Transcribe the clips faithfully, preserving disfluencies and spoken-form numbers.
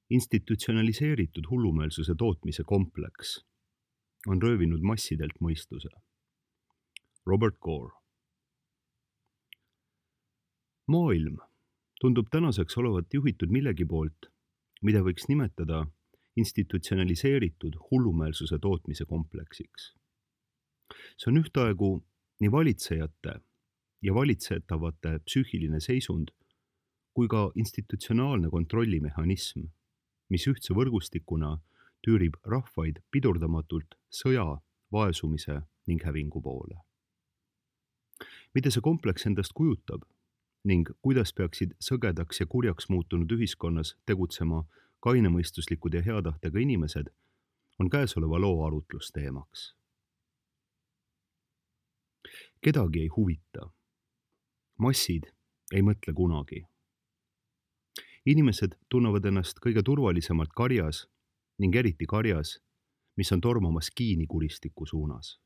Institutsionaliseeritud hullumeelsuse tootmise kompleks on röövinud massidelt mõistuse. Robert Gore. Maailm tundub tänaseks olevat juhitud millegi poolt, mida võiks nimetada institutsionaliseeritud hullumeelsuse tootmise kompleksiks. See on ühtaegu nii valitsejate ja valitsetavate psüühiline seisund kui ka institutsionaalne kontrollimehhanism, mis ühtse võrgustikuna tüürib rahvaid pidurdamatult sõja, vaesumise ning hävingu poole. Mida see kompleks endast kujutab ning kuidas peaksid sõgedaks ja kurjaks muutunud ühiskonnas tegutsema kainemõistuslikud ja heatahtega inimesed, on käesoleva loo arutlusteemaks. Kedagi ei huvita. Massid ei mõtle kunagi. Inimesed tunnevad ennast kõige turvalisemalt karjas ning eriti karjas, mis on tormamas kiini kuristiku suunas.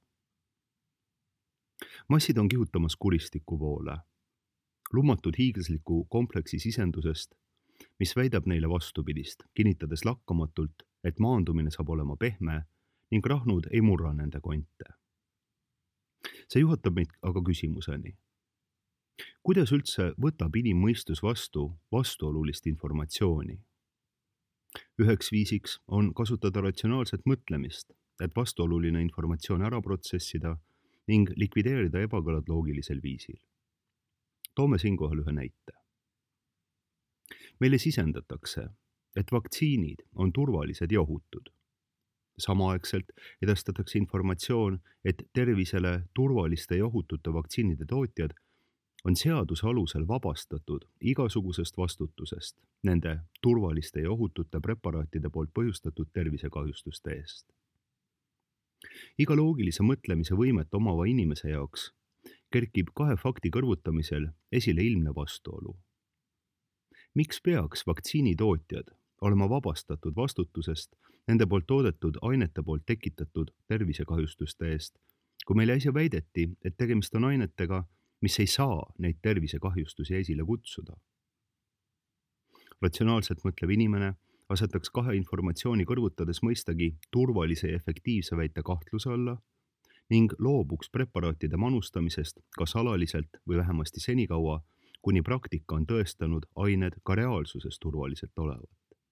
Massid on kihutamas kuristiku poole, lummatud hiiglasliku kompleksi sisendusest, mis väidab neile vastupidist, kinnitades lakkamatult, et maandumine saab olema pehme ning rahnud ei murra nende konte. See juhatab meid aga küsimuseni. Kuidas üldse võtab inimmõistus vastu vastuolulist informatsiooni? Üheks viisiks on kasutada ratsionaalset mõtlemist, et vastuoluline informatsioon ära protsessida ning likvideerida ebakõlad loogilisel viisil. Toome siinkohal ühe näite. Meile sisendatakse, et vaktsiinid on turvalised ja ohutud. Samaaegselt edastatakse informatsioon, et tervisele turvaliste ja ohutute vaktsiinide tootjad on seaduse alusel vabastatud igasugusest vastutusest nende turvaliste ja ohutute preparaatide poolt põhjustatud tervisekahjustuste eest. Iga loogilise mõtlemise võimet omava inimese jaoks kerkib kahe fakti kõrvutamisel esile ilmne vastuolu. Miks peaks vaktsiinitootjad olema vabastatud vastutusest nende poolt toodetud ainete poolt tekitatud tervisekahjustuste eest, kui meile äsja väideti, et tegemist on ainetega, mis ei saa neid tervisekahjustusi esile kutsuda? Ratsionaalselt mõtlev inimene asetaks kahe informatsiooni kõrvutades mõistagi turvalise ja efektiivse väite kahtluse alla ning loobuks preparaatide manustamisest kas alaliselt või vähemasti senikaua, kuni praktika on tõestanud ained ka reaalsuses turvaliselt olevat.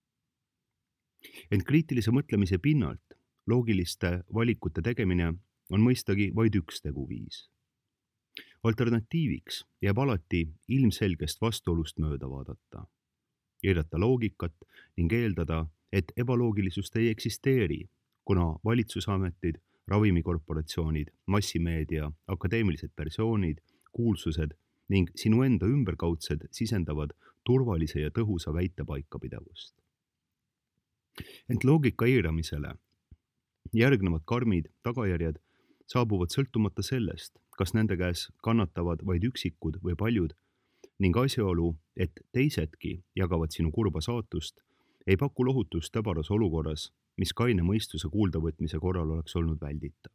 Ent kriitilise mõtlemise pinnalt loogiliste valikute tegemine on mõistagi vaid üks teguviis. Alternatiiviks jääb alati ilmselgest vastuolust mööda vaadata, eirata loogikat ning eeldada, et ebaloogilisust ei eksisteeri, kuna valitsusametid, ravimikorporatsioonid, massimeedia, akadeemilised persoonid, kuulsused ning sinu enda ümberkaudsed sisendavad turvalise ja tõhusa väite paikapidavust. Ent loogika eiramisele järgnevad karmid tagajärjed saabuvad sõltumata sellest, kas nende käes kannatavad vaid üksikud või paljud ning asjaolu, et teisedki jagavad sinu kurba saatust, ei paku lohutust täbaras olukorras, mis kaine mõistuse kuuldavõtmise korral oleks olnud välditav.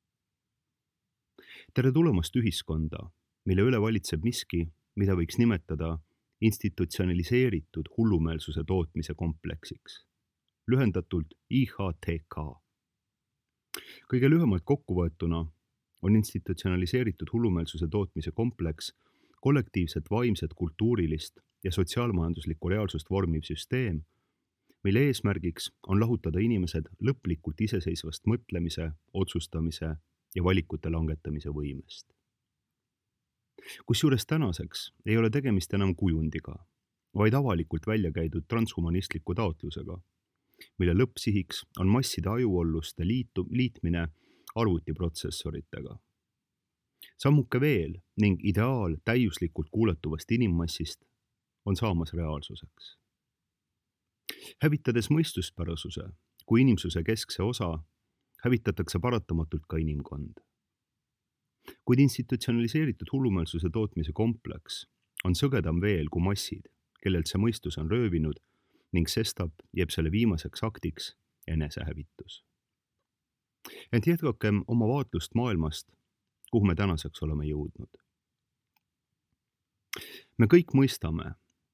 Tere tulemast ühiskonda, mille üle valitseb miski, mida võiks nimetada institutsionaliseeritud hullumeelsuse tootmise kompleksiks, lühendatult I H T K. Kõige lühemalt kokkuvõetuna on institutsionaliseeritud hullumeelsuse tootmise kompleks kollektiivset vaimset, kultuurilist ja sotsiaalmajanduslikku reaalsust vormiv süsteem, mille eesmärgiks on lahutada inimesed lõplikult iseseisvast mõtlemise, otsustamise ja valikute langetamise võimest. Kusjuures tänaseks ei ole tegemist enam kujundiga, vaid avalikult välja käidud transhumanistliku taotlusega, mille lõppsihiks on masside ajuolluste liitu, liitmine arvutiprotsessoritega. Sammuke veel ning ideaal täiuslikult kuuletuvast inimmassist on saamas reaalsuseks. Hävitades mõistuspärasuse kui inimsuse keskse osa, hävitatakse paratamatult ka inimkond. Kuid institutsionaliseeritud hullumeelsuse tootmise kompleks on sõgedam veel kui massid, kellelt see mõistus on röövinud ning sestap jääb selle viimaseks aktiks enesehävitus. Ent jätkakem oma vaatlust maailmast, kuhu me tänaseks oleme jõudnud. Me kõik mõistame,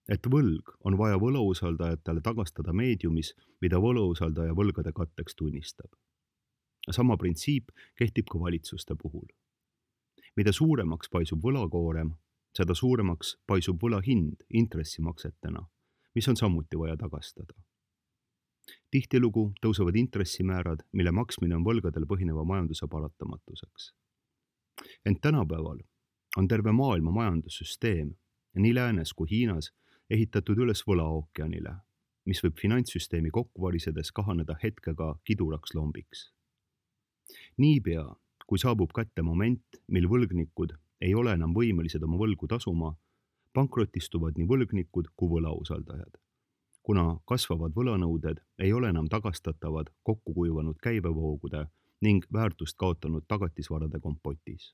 et võlg on vaja võlausaldajatele tagastada meediumis, mida võlausaldaja võlgade katteks tunnistab. Sama printsiip kehtib ka valitsuste puhul. Mida suuremaks paisub võlakoorem, seda suuremaks paisub võla hind intressimaksetena, mis on samuti vaja tagastada. Tihtilugu tõusevad intressimäärad, mille maksmine on võlgadel põhineva majanduse paratamatuseks. Ent tänapäeval on terve maailma majandussüsteem nii läänes kui Hiinas ehitatud üles võlaookeanile, mis võib finantssüsteemi kokku varisedes kahaneda hetkega kiduraks lombiks. Niipea, kui saabub kätte moment, mil võlgnikud ei ole enam võimelised oma võlgu tasuma, pankrotistuvad nii võlgnikud kui võlausaldajad, kuna kasvavad võlanõuded ei ole enam tagastatavad kokku kuivanud käibevoogude ning väärtust kaotanud tagatisvarade kompotis.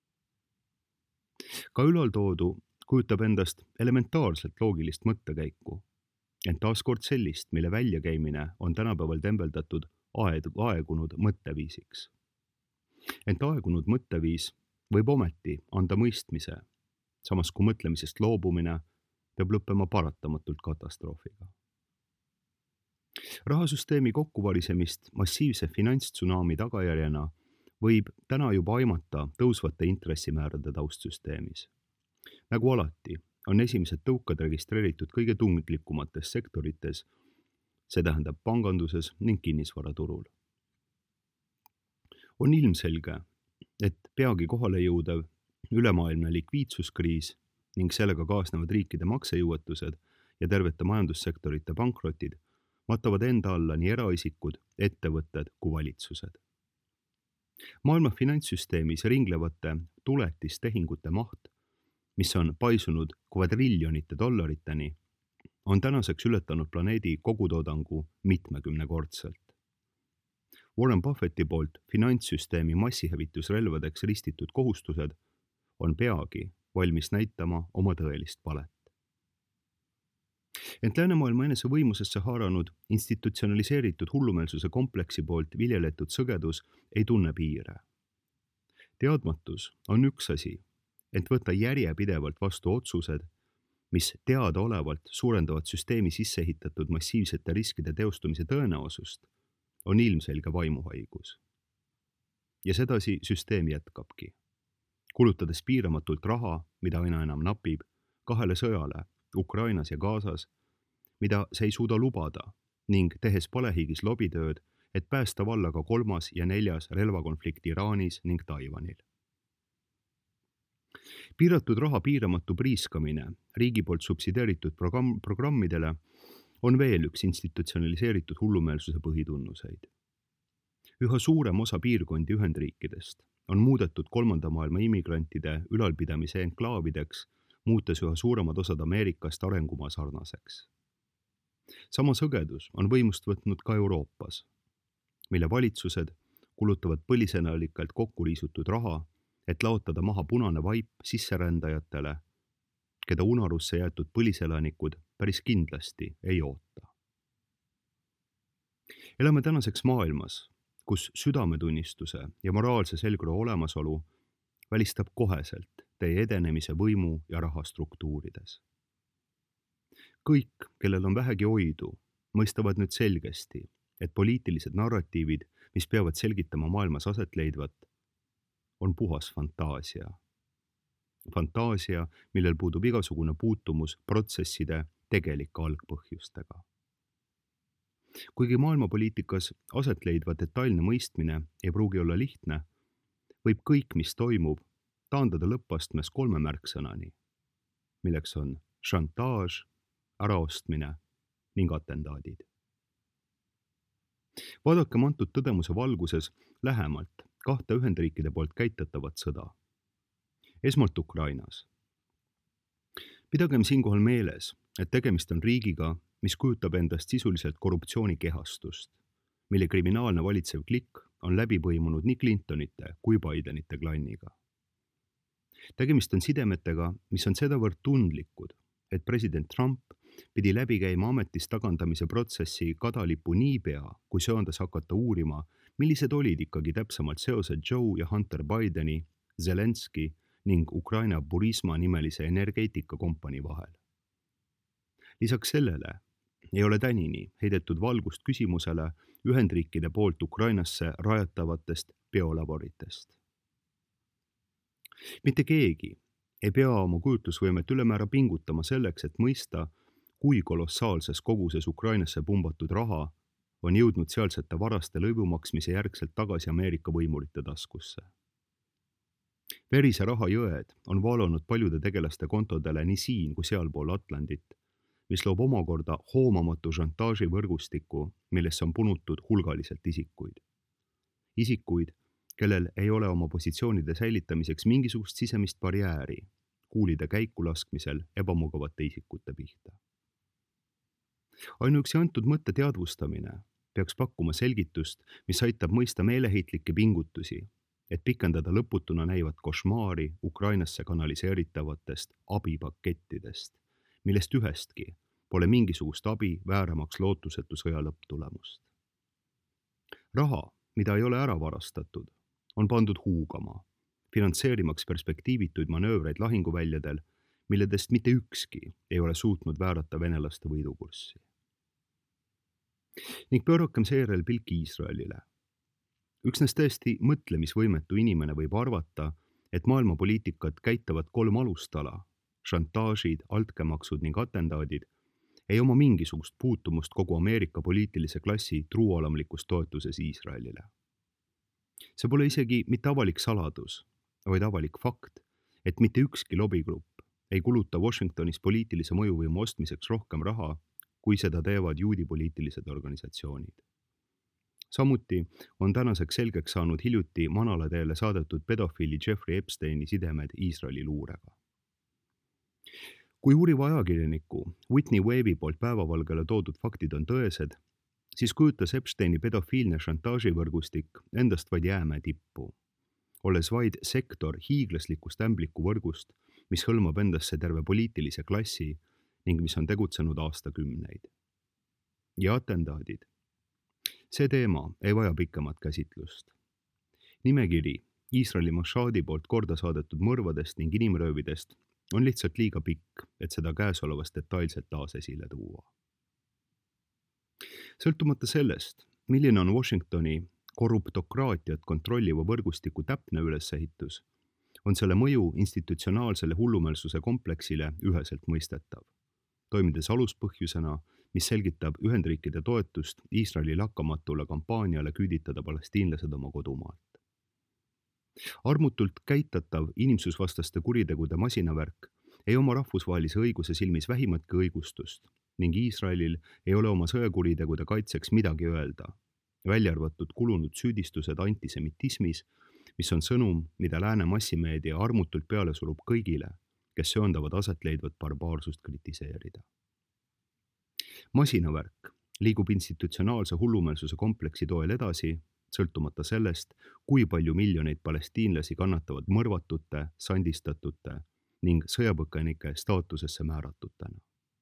Ka ülaltoodu kujutab endast elementaarselt loogilist mõttekäiku, ent taaskord sellist, mille väljakäimine on tänapäeval tembeldatud aegunud mõtteviisiks. Ent aegunud mõtteviis võib ometi anda mõistmise, samas kui mõtlemisest loobumine peab lõppema paratamatult katastroofiga. Rahasüsteemi kokkuvarisemist massiivse finantstsunami tagajärjena võib täna juba aimata tõusvate intressimäärade taustsüsteemis. Nagu alati on esimesed tõukad registreeritud kõige tundlikumates sektorites, see tähendab panganduses ning kinnisvaraturul. On ilmselge, et peagi kohale jõudev ülemaailmne likviidsuskriis ning sellega kaasnevad riikide maksejõuetused ja tervete majandussektorite pankrotid matavad enda alla nii eraisikud, ettevõtted kui valitsused. Maailma finantssüsteemis ringlevate tuletistehingute maht, mis on paisunud kvadriljonite dollariteni, on tänaseks ületanud planeedi kogutoodangu mitmekümnekordselt. Warren Buffetti poolt finantssüsteemi massihävitusrelvadeks ristitud kohustused on peagi valmis näitama oma tõelist palet. Ent läänemaailma enese võimusesse haaranud institutsionaliseeritud hullumeelsuse kompleksi poolt viljeletud sõgedus ei tunne piire. Teadmatus on üks asi, ent võtta järjepidevalt vastu otsused, mis teadaolevalt suurendavad süsteemi sisse ehitatud massiivsete riskide teostumise tõenäosust, on ilmselge vaimuhaigus. Ja sedasi süsteem jätkabki, kulutades piiramatult raha, mida aina enam napib, kahele sõjale, Ukrainas ja Gazas, mida see ei suuda lubada ning tehes palehigis lobitööd, et päästa valla ka kolmas ja neljas relvakonflikt Iraanis ning Taiwanil. Piiratud raha piiramatu priiskamine riigi poolt subsideeritud programm, programmidele on veel üks institutsionaliseeritud hullumeelsuse põhitunnuseid. Üha suurem osa piirkondi Ühendriikidest on muudetud kolmanda maailma immigrantide ülalpidamise enklaavideks, muutes üha suuremad osad Ameerikast arengumaa sarnaseks. Sama sõgedus on võimust võtnud ka Euroopas, mille valitsused kulutavad põlisenalikalt kokku riisutud raha, et laotada maha punane vaip sisserändajatele, keda unarusse jäetud põliselanikud päris kindlasti ei oota. Elame tänaseks maailmas, kus südametunnistuse ja moraalse selgroo olemasolu välistab koheselt teie edenemise võimu ja rahastruktuurides. Kõik, kellel on vähegi oidu, mõistavad nüüd selgesti, et poliitilised narratiivid, mis peavad selgitama maailmas aset leidvat, on puhas fantaasia. Fantaasia, millel puudub igasugune puutumus protsesside tegelike algpõhjustega. Kuigi maailmapoliitikas aset leidva detailne mõistmine ei pruugi olla lihtne, võib kõik, mis toimub, taandada lõppastmes kolme märksõnani, milleks on šantaaž, äraostmine ning atendaadid. Vaadakem antud tõdemuse valguses lähemalt kahte Ühendriikide poolt käitatavat sõda. Esmalt Ukrainas. Pidagem siinkohal meeles, et tegemist on riigiga, mis kujutab endast sisuliselt korruptsioonikehastust, mille kriminaalne valitsev klikk on läbi põimunud nii Clintonite kui Bidenite klanniga. Tegemist on sidemetega, mis on sedavõrd tundlikud, et president Trump pidi läbi käima ametist tagandamise protsessi kadalipu niipea, kui söandas hakata uurima, millised olid ikkagi täpsemalt seosed Joe ja Hunter Bideni, Zelenski ning Ukraina Burisma nimelise energeetikakompanii vahel. Lisaks sellele ei ole tänini heidetud valgust küsimusele Ühendriikide poolt Ukrainasse rajatavatest biolaboritest. Mitte keegi ei pea oma kujutlusvõimet ülemäära pingutama selleks, et mõista, kui kolossaalses koguses Ukrainasse pumbatud raha on jõudnud sealsete varaste lõivumaksmise järgselt tagasi Ameerika võimurite taskusse. Verise raha jõed on valunud paljude tegelaste kontodele nii siin kui sealpool Atlandit, mis loob omakorda hoomamatu šantaaži võrgustiku, millesse on punutud hulgaliselt isikuid. Isikuid, kellel ei ole oma positsioonide säilitamiseks mingisugust sisemist barjääri, kuulide käiku laskmisel ebamugavate isikute pihta. Ainuüksi antud mõtte teadvustamine peaks pakkuma selgitust, mis aitab mõista meeleheitlikke pingutusi, et pikendada lõputuna näivat košmaari Ukrainasse kanaliseeritavatest abipakettidest, millest ühestki pole mingisugust abi vääramaks lootusetu sõja lõpptulemust. Raha, mida ei ole ära varastatud, on pandud huugama, finantseerimaks perspektiivituid manöövreid lahinguväljadel, milledest mitte ükski ei ole suutnud väärata venelaste võidukurssi. Ning pöörakem seejärel pilk Iisraelile. Üksnes tõesti mõtlemisvõimetu inimene võib arvata, et maailmapoliitikat käitavad kolm alustala, šantaažid, altkäemaksud ning atendaadid, ei oma mingisugust puutumust kogu Ameerika poliitilise klassi truualamlikus toetuses Iisraelile. See pole isegi mitte avalik saladus, vaid avalik fakt, et mitte ükski lobigrupp ei kuluta Washingtonis poliitilise mõjuvõimu ostmiseks rohkem raha, kui seda teevad juudi poliitilised organisatsioonid. Samuti on tänaseks selgeks saanud hiljuti Manalateele saadetud pedofiili Jeffrey Epsteini sidemed Iisraeli luurega. Kui uuriva ajakirjaniku Whitney Wave'i poolt päevavalgele toodud faktid on tõesed, siis kujutas Epsteini pedofiilne šantaaživõrgustik endast vaid jäämäe tippu, olles vaid sektor hiiglaslikust ämbliku võrgust, mis hõlmab endasse terve poliitilise klassi ning mis on tegutsenud aastakümneid. Ja atendaadid. See teema ei vaja pikemat käsitlust. Nimekiri Iisraeli Mossadi poolt korda saadetud mõrvadest ning inimröövidest on lihtsalt liiga pikk, et seda käesolevast detailselt taas esile tuua. Sõltumata sellest, milline on Washingtoni korruptokraatiat kontrolliva võrgustiku täpne ülesehitus, on selle mõju institutsionaalsele hullumeelsuse kompleksile üheselt mõistetav, toimides aluspõhjusena, mis selgitab Ühendriikide toetust Iisraeli lakkamatule kampaaniale küüditada palestiinlased oma kodumaalt. Armutult käitatav inimsusvastaste kuritegude masinavärk ei oma rahvusvahelise õiguse silmis vähimatki õigustust ning Iisraelil ei ole oma sõjakuritegude kaitseks midagi öelda, välja arvatud kulunud süüdistused antisemitismis, mis on sõnum, mida lääne massimeedia armutult peale surub kõigile, kes sööndavad aset leidvat barbaarsust kritiseerida. Masinavärk liigub institutsionaalse hullumeelsuse kompleksi toel edasi, sõltumata sellest, kui palju miljoneid palestiinlasi kannatavad mõrvatute, sandistatute ning sõjapõgenike staatusesse määratutena.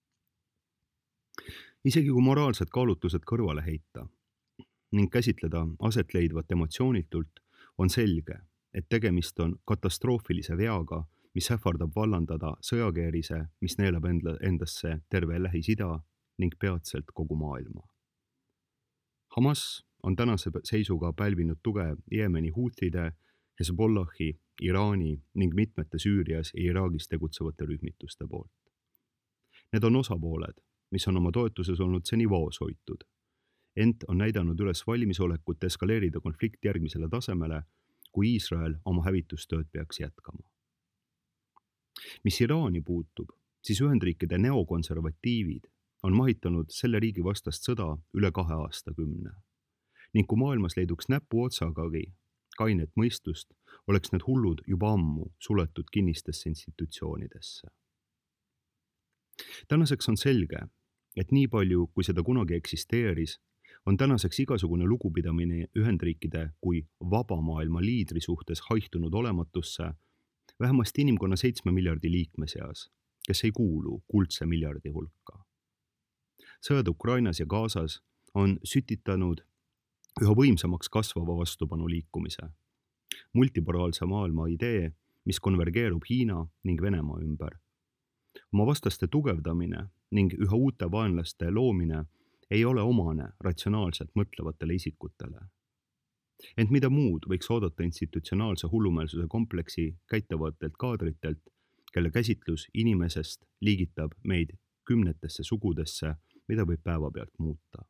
Isegi kui moraalsed kaalutlused kõrvale heita ning käsitleda aset leidvat emotsioonitult, on selge, et tegemist on katastroofilise veaga, mis ähvardab vallandada sõjakeerise, mis neelab endasse terve Lähis-Ida ning peatselt kogu maailma. Hamas on tänase seisuga pälvinud tuge Jeemeni Huuthide, Hezbollahi, Iraani ning mitmete Süürias ja Iraagis tegutsevate rühmituste poolt. Need on osapooled, mis on oma toetuses olnud seni vaos hoitud, ent on näidanud üles valmisolekut eskaleerida konflikt järgmisele tasemele, kui Iisrael oma hävitustööd peaks jätkama. Mis Iraani puutub, siis Ühendriikide neokonservatiivid on mahitanud selle riigi vastast sõda üle kahe aastakümne. Ning kui maailmas leiduks näpu otsagagi kainet mõistust, oleks need hullud juba ammu suletud kinnistesse institutsioonidesse. Tänaseks on selge, et nii palju, kui seda kunagi eksisteeris, on tänaseks igasugune lugupidamine Ühendriikide kui vaba maailma liidri suhtes haihtunud olematusse vähemasti inimkonna seitsme miljardi liikme seas, kes ei kuulu kuldse miljardi hulka. Sõjad Ukrainas ja Gazas on sütitanud üha võimsamaks kasvava vastupanu liikumise. Multipolaalse maailma idee, mis konvergeerub Hiina ning Venemaa ümber. Oma vastaste tugevdamine ning üha uute vaenlaste loomine ei ole omane ratsionaalselt mõtlevatele isikutele. Ent mida muud võiks oodata institutsionaalse hullumeelsuse kompleksi käitavatelt kaadritelt, kelle käsitlus inimesest liigitab meid kümnetesse sugudesse, mida võib päevapealt muuta.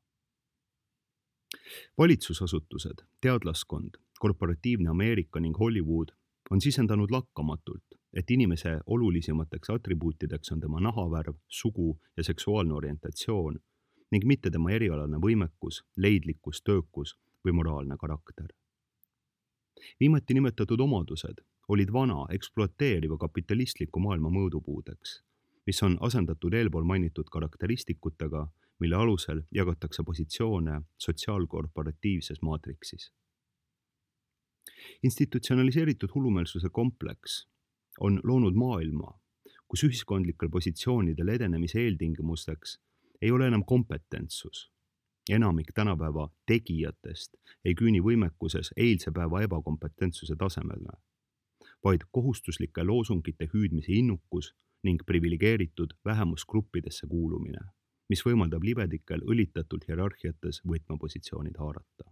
Valitsusasutused, teadlaskond, korporatiivne Ameerika ning Hollywood on sisendanud lakkamatult, et inimese olulisemateks atribuutideks on tema nahavärv, sugu ja seksuaalne orientatsioon ning mitte tema erialane võimekus, leidlikkus, töökus või moraalne karakter. Viimati nimetatud omadused olid vana, ekspluateeriva kapitalistliku maailma mõõdupuudeks, mis on asendatud eelpool mainitud karakteristikutega, mille alusel jagatakse positsioone sotsiaalkorporatiivses maatriksis. Institutsionaliseeritud hullumeelsuse kompleks on loonud maailma, kus ühiskondlikel positsioonidel edenemise eeltingimusteks ei ole enam kompetentsus. Enamik tänapäeva tegijatest ei küüni võimekuses eilse päeva ebakompetentsuse tasemele, vaid kohustuslike loosungite hüüdmise innukus ning priviligeeritud vähemusgruppidesse kuulumine, mis võimaldab libedikel õlitatult hierarhiates võtmepositsioonid haarata.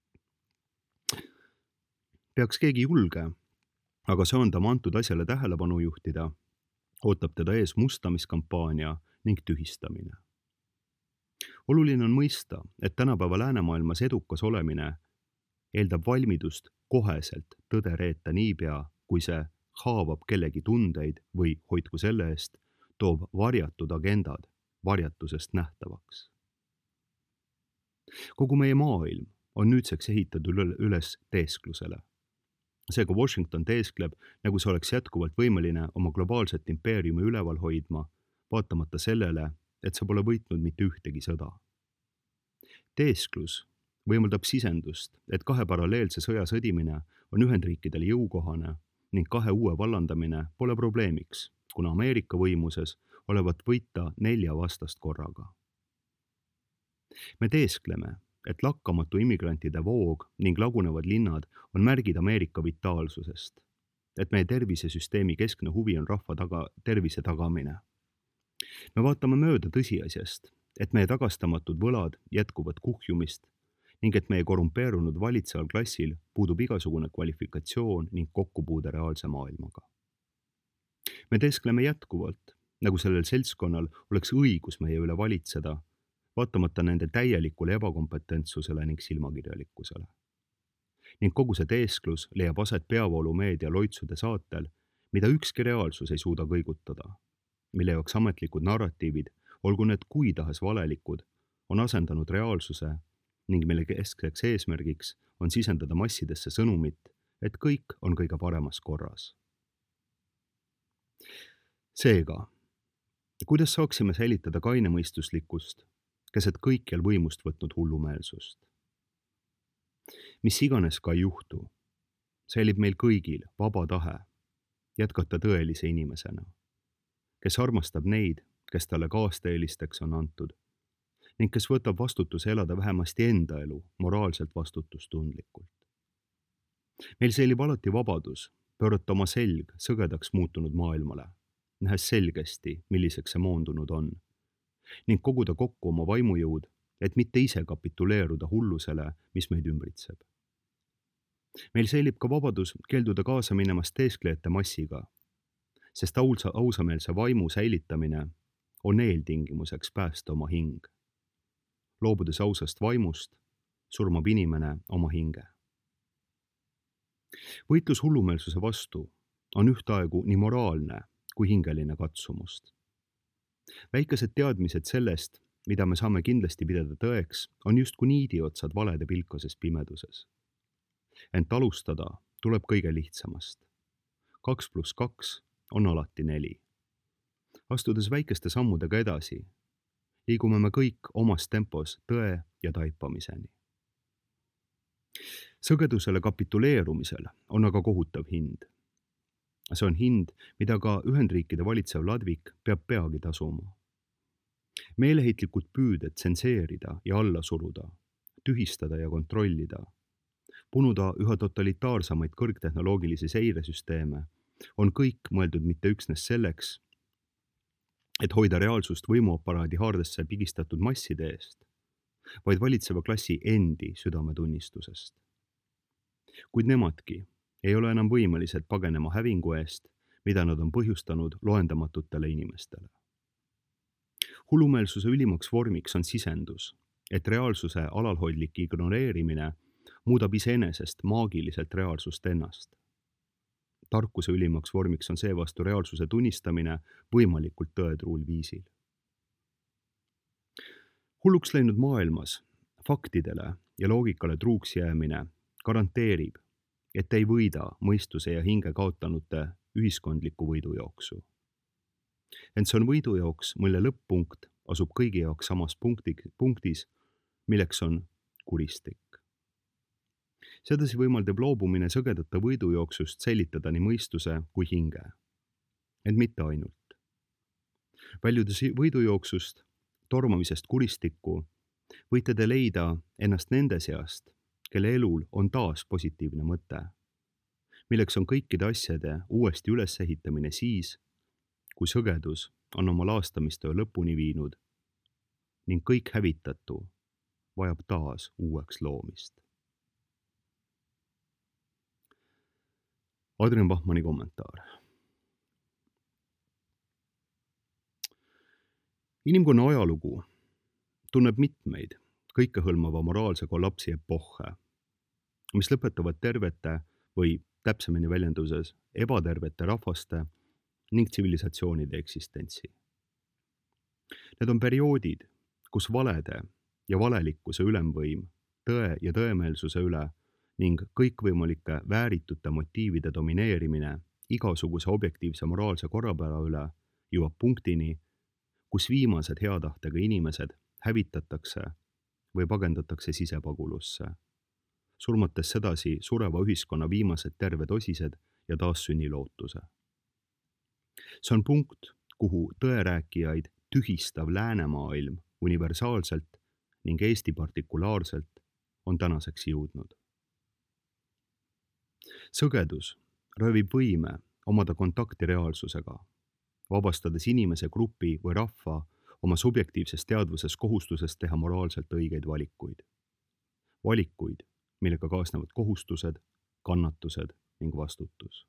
Peaks keegi julge, aga söandama antud asjale tähelepanu juhtida, ootab teda ees mustamiskampaania ning tühistamine. Oluline on mõista, et tänapäeva läänemaailmas edukas olemine eeldab valmidust koheselt tõde reeta niipea, kui see haavab kellegi tundeid või, hoidku selle eest, toob varjatud agendad varjatusest nähtavaks. Kogu meie maailm on nüüdseks ehitatud üles teesklusele. Seega Washington teeskleb, nagu see oleks jätkuvalt võimeline oma globaalset impeeriumi üleval hoidma, vaatamata sellele, et see pole võitnud mitte ühtegi sõda. Teesklus võimaldab sisendust, et kahe paralleelse sõja sõdimine on Ühendriikidele jõukohane ning kahe uue vallandamine pole probleemiks, kuna Ameerika võimuses olevat võita nelja vastast korraga. Me teeskleme, et lakkamatu immigrantide voog ning lagunevad linnad on märgid Ameerika vitaalsusest, et meie tervisesüsteemi keskne huvi on rahva taga, tervise tagamine. Me vaatame mööda tõsiasjast, et meie tagastamatud võlad jätkuvad kuhjumist ning et meie korrumpeerunud valitseval klassil puudub igasugune kvalifikatsioon ning kokkupuude reaalse maailmaga. Me teeskleme jätkuvalt, nagu sellel seltskonnal oleks õigus meie üle valitseda, vaatamata nende täielikule ebakompetentsusele ning silmakirjalikkusele. Ning kogu see teesklus leiab aset peavoolumeedia loitsude saatel, mida ükski reaalsus ei suuda kõigutada, mille jaoks ametlikud narratiivid, olgu need kui tahes valelikud, on asendanud reaalsuse ning mille keskseks eesmärgiks on sisendada massidesse sõnumit, et kõik on kõige paremas korras. Seega, kuidas saaksime säilitada kainemõistuslikkust, keset kõikjal võimust võtnud hullumeelsust? Mis iganes ka ei juhtu, säilib meil kõigil vaba tahe jätkata tõelise inimesena, kes armastab neid, kes talle kaasteelisteks on antud ning kes võtab vastutuse elada vähemasti enda elu moraalselt vastutustundlikult. Meil säilib alati vabadus pöörata oma selg sõgedaks muutunud maailmale, nähes selgesti, milliseks see moondunud on, ning koguda kokku oma vaimujõud, et mitte ise kapituleeruda hullusele, mis meid ümbritseb. Meil säilib ka vabadus keelduda kaasa minemast teesklejate massiga, sest ausa, ausameelse vaimu säilitamine on eeltingimuseks päästa oma hing. Loobudes ausast vaimust, surmab inimene oma hinge. Võitlus hullumeelsuse vastu on ühtaegu nii moraalne kui hingeline katsumust. Väikesed teadmised sellest, mida me saame kindlasti pidada tõeks, on justkui niidiotsad valede pilkoses pimeduses. Ent alustada tuleb kõige lihtsamast. Kaks pluss kaks on alati neli. Astudes väikeste sammudega edasi, liigume me kõik omas tempos tõe ja taipamiseni. Sõgedusele kapituleerumisel on aga kohutav hind. See on hind, mida ka Ühendriikide valitsev ladvik peab peagi tasuma. Meeleheitlikud püüded tsenseerida ja alla suruda, tühistada ja kontrollida, punuda üha totalitaarsamaid kõrgtehnoloogilisi seiresüsteeme on kõik mõeldud mitte üksnes selleks, et hoida reaalsust võimuaparaadi haardesse pigistatud masside eest, vaid valitseva klassi endi südametunnistusest. Kuid nemadki ei ole enam võimelised pagenema hävingu eest, mida nad on põhjustanud loendamatutele inimestele. Hullumeelsuse ülimaks vormiks on sisendus, et reaalsuse alalhoidlik ignoreerimine muudab iseenesest maagiliselt reaalsust ennast. Tarkuse ülimaks vormiks on seevastu reaalsuse tunnistamine võimalikult tõetruul viisil. Hulluks läinud maailmas faktidele ja loogikale truuks jäämine garanteerib, et ei võida mõistuse ja hinge kaotanute ühiskondliku võidujooksu. Ent see on võidujooks, mille lõpp-punkt asub kõigi jaoks samas punkti, punktis, milleks on kuristik. Sedasi võimaldab loobumine sõgedate võidujooksust säilitada nii mõistuse kui hinge. Ent mitte ainult. Väljudes võidujooksust, tormamisest kuristikku, võite te leida ennast nende seast, kelle elul on taas positiivne mõte, milleks on kõikide asjade uuesti ülesehitamine siis, kui sõgedus on oma laastamistöö lõpuni viinud ning kõik hävitatu vajab taas uueks loomist. Adrian Bachmanni kommentaar. Inimkonna ajalugu tunneb mitmeid kõikehõlmava moraalse kollapsi epohhe, mis lõpetavad tervete või täpsemini väljenduses ebatervete rahvaste ning tsivilisatsioonide eksistentsi. Need on perioodid, kus valede ja valelikkuse ülemvõim, tõe ja tõemeelsuse üle ning kõikvõimalike vääritute motiivide domineerimine igasuguse objektiivse moraalse korrapära üle jõuab punktini, kus viimased heatahtega inimesed hävitatakse või pagendatakse sisepagulusse, surmates sedasi sureva ühiskonna viimased terved osised ja taassünni lootuse. See on punkt, kuhu tõerääkijaid tühistav läänemaailm universaalselt ning Eesti partikulaarselt on tänaseks jõudnud. Sõgedus röövib võime omada kontakti reaalsusega, vabastades inimese grupi või rahva oma subjektiivses teadvuses kohustusest teha moraalselt õigeid valikuid. Valikuid, millega kaasnevad kohustused, kannatused ning vastutus.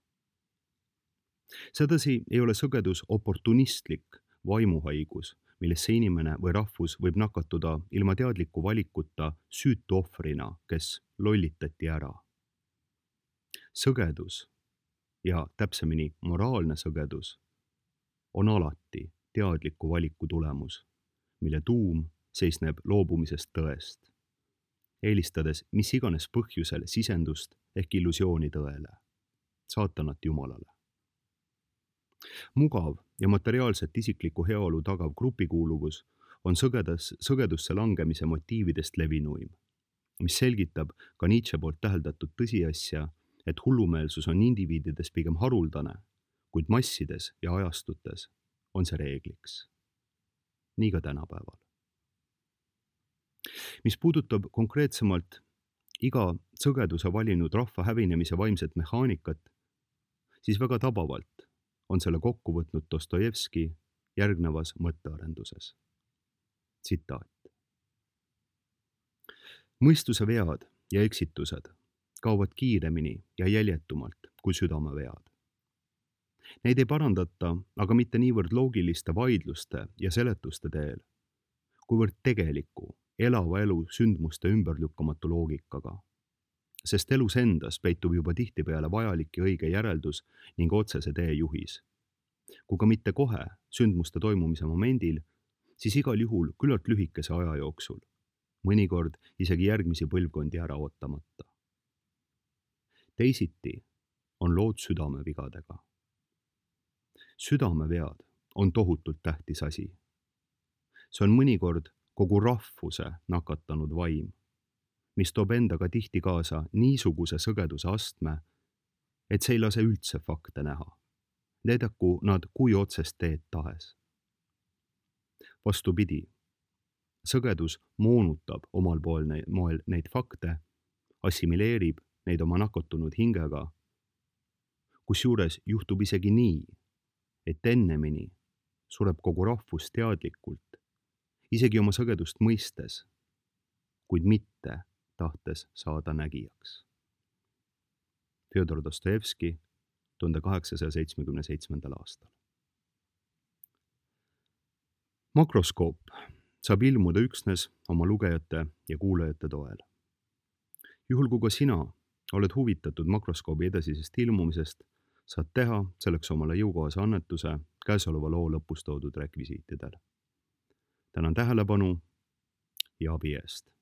Sedasi ei ole sõgedus oportunistlik vaimuhaigus, millesse inimene või rahvus võib nakatuda ilma teadliku valikuta süütu ohvrina, kes lollitati ära. Sõgedus ja täpsemini moraalne sõgedus on alati teadliku valiku tulemus, mille tuum seisneb loobumisest tõest, eelistades mis iganes põhjusel sisendust ehk illusiooni tõele, saatanat jumalale. Mugav ja materiaalset isiklikku heaolu tagav grupikuuluvus on sõgedas, sõgedusse langemise motiividest levinuim, mis selgitab ka Nietzsche poolt täheldatud tõsiasja, et hullumeelsus on indiviidides pigem haruldane, kuid massides ja ajastutes on see reegliks. Nii ka tänapäeval. Mis puudutab konkreetsemalt iga sõgeduse valinud rahva hävinemise vaimset mehaanikat, siis väga tabavalt on selle kokku võtnud Dostojevski järgnevas mõttearenduses. Tsitaat. Mõistuse vead ja eksitused kaovad kiiremini ja jäljetumalt kui südamevead. Neid ei parandata aga mitte niivõrd loogiliste vaidluste ja seletuste teel, kuivõrd tegeliku, elava elu sündmuste ümberlükkamatu loogikaga. Sest elus endas peitub juba tihtipeale vajalik ja õige järeldus ning otsese tee juhis. Kui ka mitte kohe sündmuste toimumise momendil, siis igal juhul küllalt lühikese aja jooksul, mõnikord isegi järgmisi põlvkondi ära ootamata. Teisiti on lood südamevigadega. Südamevead on tohutult tähtis asi. See on mõnikord kogu rahvuse nakatanud vaim, mis toob endaga tihti kaasa niisuguse sõgeduse astme, et see ei lase üldse fakte näha. Näidaku nad kui otsest teed tahes. Vastupidi, sõgedus moonutab omal pool moel neid fakte, assimileerib neid oma nakatunud hingega, kusjuures juhtub isegi nii, et ennemini sureb kogu rahvus teadlikult, isegi oma sagedust mõistes, kuid mitte tahtes saada nägijaks. Fjodor Dostojevski tuhande kaheksasaja seitsmekümne seitsmendal aastal. Makroskoop saab ilmuda üksnes oma lugejate ja kuulajate toel. Juhul kui ka sina oled huvitatud makroskoobi edasisest ilmumisest, saad teha selleks omale jõukohase annetuse käesoleva loo lõpus toodud rekvisiitidel. Tänan tähelepanu ja abi eest.